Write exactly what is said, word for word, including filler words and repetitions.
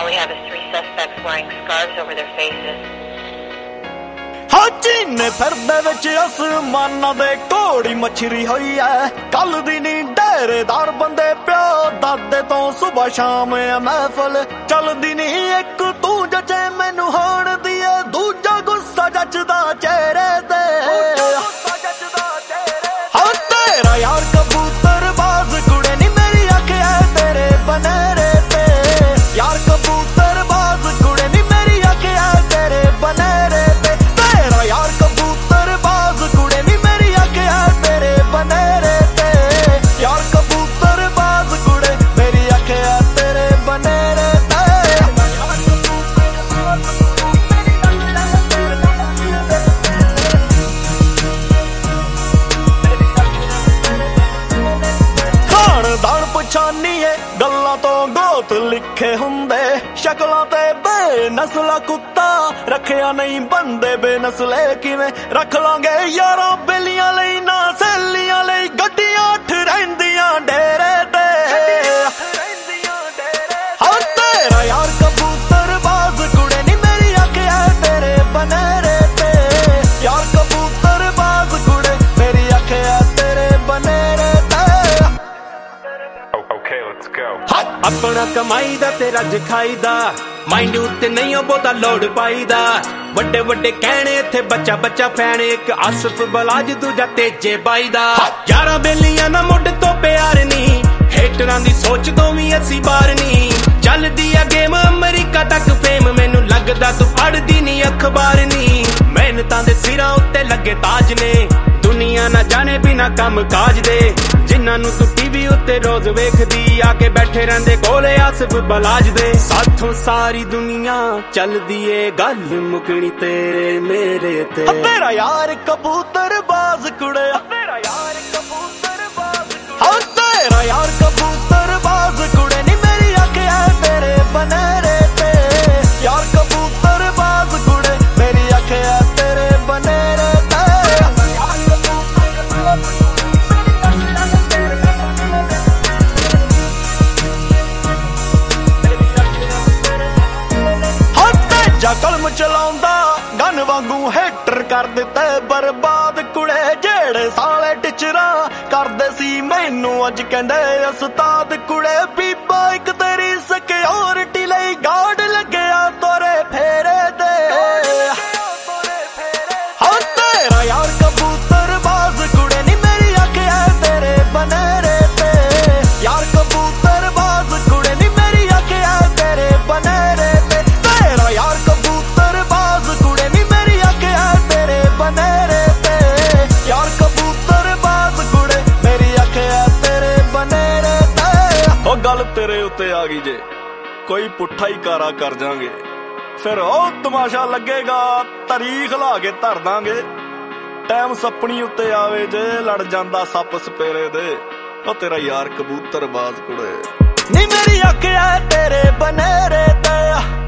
All we have is three suspects wearing scarves over their faces. ਚੀਨੇ ਫਿਰਦੇ ਵਿੱਚ ਅਸਮਾਨਾਂ ਦੇ ਘੋੜੀ ਮੱਛਰੀ ਹੋਈ ਐ ਕੱਲ ਦੀ ਨੀ ਡੇਰੇਦਾਰ ਬੰਦੇ ਪਿਓ ਦਾਦੇ ਤੋਂ ਸੁਬਹ ਸ਼ਾਮ ਐ ਮਹਿਫਲ ਚੱਲਦੀ ਨੀ ਇੱਕ ਤੂੰ ਜੱਜੇ ਮੈਨੂੰ ਹੋਣ ਦੀ ਐ ਦੂਜਾ ਗੁੱਸਾ ਜੱਜਦਾ ਚਿਹਰੇ ਤੇ ਹਾਂ ਤੇਰਾ ਯਾਰ ਕਬੂਤਰ ਬਾਜ਼ ਕੁੜੇ ਨੀ ਮੇਰੀ ਅੱਖ ਐ ਤੇਰੇ ਬਨੇਰੇ ਤੇ ਯਾਰ ਕਬੂਤਰ ਬਾਜ਼ ਕੁੜੇ ਨੀ ਮੇਰੀ ਅੱਖ ਐ ਤੇਰੇ ਬਨੇਰੇ ਤੇ ਯਾਰ ਕਬੂਤਰ ਬਾਜ਼ ਕੁੜੇ ਨੀ ਮੇਰੀ ਅੱਖ ਐ ਤੇਰੇ ਬਨੇਰੇ ਤੇ ਯਾਰ ਕਬੂਤਰ ਬਾਜ਼ ਕੁੜੇ ਮੇਰੀ ਅੱਖ ਐ ਤੇਰੇ ਬਨੇਰੇ ਤੇ ਖਾਨਦਾਨ ਪਛਾਨੀਏ ਗੱਲਾਂ ਤੋਂ ਗੋਤ ਲਿਖੇ ਹੁੰਦੇ ਸ਼ਕਲਾਂ ਤੇ ਬੇਨਸਲਾ ਕੁੱਤਾ ਰੱਖਿਆ ਨਹੀਂ ਬੰਦੇ ਬੇਨਸਲੇ ਕਿਵੇਂ ਰੱਖ ਲਾਂਗੇ ਯਾਰਾਂ ਬੇਲੀਆਂ ਲਈ ਨਾ ਸਹੇਲੀਆਂ ਲਈ ਗੱਡੀਆਂ ਅੱਠ ਰਹਿੰਦੀਆਂ ਡੇਰੇ ਤੇ ਹਾਂ ਤੇਰਾ ਯਾਰ ਕਬੂਤਰ ਬਾਜ਼ ਕੁੜੇ ਨੀ ਮੇਰੀ ਅੱਖ ਐ ਤੇਰੇ ਬਨੇਰੇ ਤੇ ਯਾਰ ਕਬੂਤਰ ਬਾਜ਼ ਕੁੜੇ ਮੇਰੀ ਅੱਖ ਐ ਤੇਰੇ ਬਨੇਰੇ ਤੇ ਆਪਣਾ ਕਮਾਈ ਦਾ ਤੇ ਰੱਜ ਖਾਈਦਾ ਮਾਈਂਡ ਉੱਤੇ ਨਹੀਂ ਉਹ ਬਹੁਤਾ ਲੋਡ ਪਾਈਦਾ ਵੱਡੇ ਵੱਡੇ ਕਹਿਣੇ ਇੱਥੇ ਬੱਚਾ ਬੱਚਾ ਫੈਣੇ ਇੱਕ ਆਸਫ ਬਲਾਜ ਦੂਜਾ ਤੇਜੇ ਬਾਈ ਦਾ ਯਾਰਾਂ ਬੇਲੀਆਂ ਨਾ ਮੁੱਢ ਤੋਂ ਪਿਆਰ ਨਹੀਂ ਹੇਟਰਾਂ ਦੀ ਸੋਚ ਤੋਂ ਵੀ ਅਸੀਂ ਬਾਹਰ ਨਹੀਂ ਚੱਲਦੀ ਆ ਗੇਮ ਅਮਰੀਕਾ ਤੱਕ ਫੇਮ ਮੈਨੂੰ ਲੱਗਦਾ ਤੂੰ ਪੜ੍ਹਦੀ ਨਹੀਂ ਅਖਬਾਰ ਨਹੀਂ ਮਿਹਨਤਾਂ ਦੇ ਸਿਰਾਂ ਉੱਤੇ ਲੱਗੇ ਤਾਜ ਨੇ ਦੁਨੀਆ ਨਾ ਜਾਣੇ ਬਿਨਾ ਕੰਮ ਕਾਜ ਦੇ ਜਿਨ੍ਹਾਂ ਨੂੰ ਤੂੰ ਟੀਵੀ ਉੱਤੇ ਰੋਜ਼ ਵੇਖਦੀ ਆ ਕੇ ਬੈਠੇ ਰਹਿੰਦੇ ਕੋਲੇ ਆਸਫ ਬਲਾਜ ਦੇ ਸਾਥੋਂ ਸਾਰੀ ਦੁਨੀਆ ਚੱਲਦੀ ਏ ਗੱਲ ਮੁਕਣੀ ਤੇਰੇ ਮੇਰੇ ਤੇ ਤੇਰਾ ਯਾਰ ਕਬੂਤਰ ਬਾਜ਼ ਕੁੜੇ ਤੇਰਾ ਯਾਰ ਕਬੂਤਰ ਬਾਜ਼ ਹਾਂ ਤੇਰਾ ਯਾਰ ਕਬੂਤਰ ਬਾਜ਼ ਕੁੜੇ ਨੀ ਮੇਰੀ ਅੱਖ ਐ ਤੇਰੇ ਬਨੇਰੇ ਤੇ ਯਾਰ ਕਬੂਤਰ ਬਾਜ਼ ਕੁੜੇ ਮੇਰੀ ਅੱਖ ਐ ਤੇਰੇ ਬਨੇਰੇ ਤੇ ਜਾ ਕਲਮ ਚਲਾਉਂਦਾ ਗਨ ਵਾਂਗੂ ਹੇਟਰ ਕਰ ਦਿੱਤੇ ਬਰਬਾਦ ਕੁੜੇ ਜਿਹੜੇ ਸਾਲੇ ਟਿਚਰਾਂ ਕਰਦੇ ਸੀ ਮੈਨੂੰ ਅੱਜ ਕਹਿੰਦੇ ਉਸਤਾਦ ਕੁੜੇ ਬੀਬਾ ਇੱਕ ਤੇਰੀ ਸਿਕਿਉਰਿਟੀ ਲਈ ਗਾਰਡ ਲੱਗਿਆ ਤੋਰੇ ਫੇਰੇ ਤੇ ਹਾਂ ਤੇਰਾ ਯਾਰ ਕਬੂਤਰ ਬਾਜ਼ ਕੁੜੇ ਨੀ ਮੇਰੀ ਅੱਖ ਐ ਤੇਰੇ ਬਨੇਰੇ ਤੇ ਯਾਰ ਕਬੂਤਰ ਬਾਜ਼ ਕੁੜੇ ਨੀ ਮੇਰੀ ਅੱਖ ਐ ਤੇਰੇ ਬਨੇਰੇ ਤੇ ਤੇਰਾ ਯਾਰ ਕਬੂਤਰ ਬਾਜ਼ ਕੁੜੇ ਨੀ ਮੇਰੀ ਅੱਖ ਐ ਤੇਰੇ ਬਨੇਰੇ ਤੇ ਯਾਰ ਕਬੂਤਰ ਬਾਜ਼ ਕੁੜੇ ਮੇਰੀ ਅੱਖ ਐ ਤੇਰੇ ਬਨੇਰੇ ਤੇ ਉਹ ਗੱਲ ਤੇਰੇ ਉੱਤੇ ਆ ਗਈ ਜੇ ਕੋਈ ਪੁੱਠਾ ਹੀ ਕਾਰਾ ਕਰ ਜਾਾਂਗੇ ਫਿਰ ਉਹ ਤਮਾਸ਼ਾ ਲੱਗੇਗਾ ਤਾਰੀਖ ਲਾ ਕੇ ਧਰ ਦਾਂਗੇ ਟਾਈਮ ਸੱਪਣੀ ਉੱਤੇ ਆਵੇ ਜੇ ਲੜ ਜਾਂਦਾ ਸੱਪ ਸਪੇਰੇ ਦੇ ਉਹ ਤੇਰਾ ਯਾਰ ਕਬੂਤਰ ਬਾਜ਼ ਕੁੜੇ ਨੀ ਮੇਰੀ ਅੱਖ ਐ ਤੇਰੇ ਬਨੇਰੇ ਤੇ